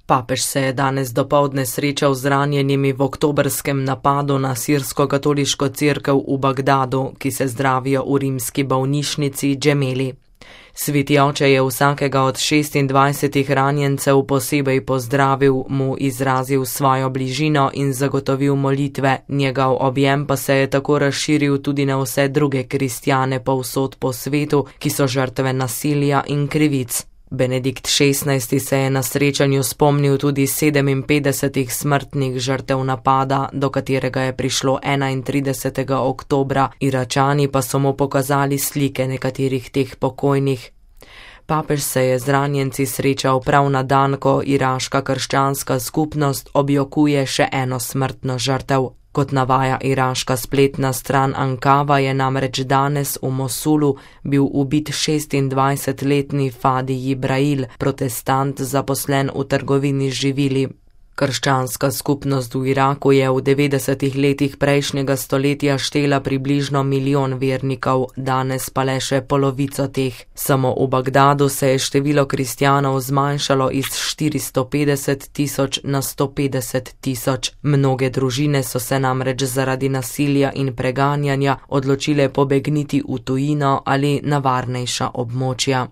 Papež se je danes dopoldne srečal z ranjenimi v oktobrskem napadu na sirsko-katoliško cerkev v Bagdadu, ki se zdravijo v rimski bolnišnici Džemeli. Sveti oče je vsakega od 26 ranjencev posebej pozdravil, mu izrazil svojo bližino in zagotovil molitve, njegov objem pa se je tako razširil tudi na vse druge kristjane povsod po svetu, ki so žrtve nasilja in krivic. Benedikt XVI. Se je na srečanju spomnil tudi 57 smrtnih žrtev napada, do katerega je prišlo 31. oktobra, Iračani pa so mu pokazali slike nekaterih teh pokojnih. Papež se je z ranjenci srečal prav na dan, ko iraška krščanska skupnost objokuje še eno smrtno žrtev. Kot navaja iraška spletna stran Ankava, je namreč danes v Mosulu bil ubit 26-letni Fadi Jibrail, protestant zaposlen v trgovini z živili. Krščanska skupnost v Iraku je v 90 letih prejšnjega stoletja štela približno 1 milijon vernikov, danes pa le še polovico teh. Samo v Bagdadu se je število kristjanov zmanjšalo iz 450 tisoč na 150 tisoč. Mnoge družine so se namreč zaradi nasilja in preganjanja odločile pobegniti v tujino ali na varnejša območja.